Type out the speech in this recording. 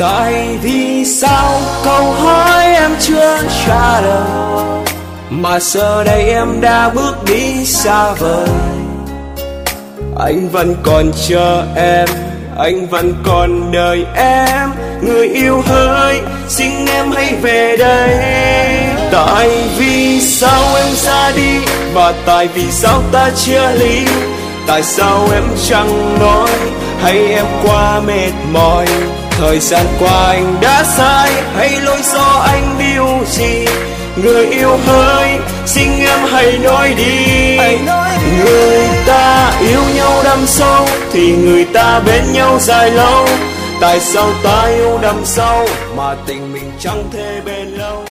Tại vì sao câu hỏi em chưa trả lời, mà giờ đây em đã bước đi xa vời. Anh vẫn còn chờ em, anh vẫn còn đợi em. Người yêu hỡi, xin em hãy về đây. Tại vì sao em ra đi, và tại vì sao ta chia ly. Tại sao em chẳng nói, hay em quá mệt mỏi. Thời gian qua anh đã sai, hay lỗi do anh điều gì. Người yêu hỡi, xin em hãy nói đi. Người ta yêu nhau đắm sâu, thì người ta bên nhau dài lâu. Tại sao ta yêu đắm sâu, mà tình mình chẳng thể bền lâu.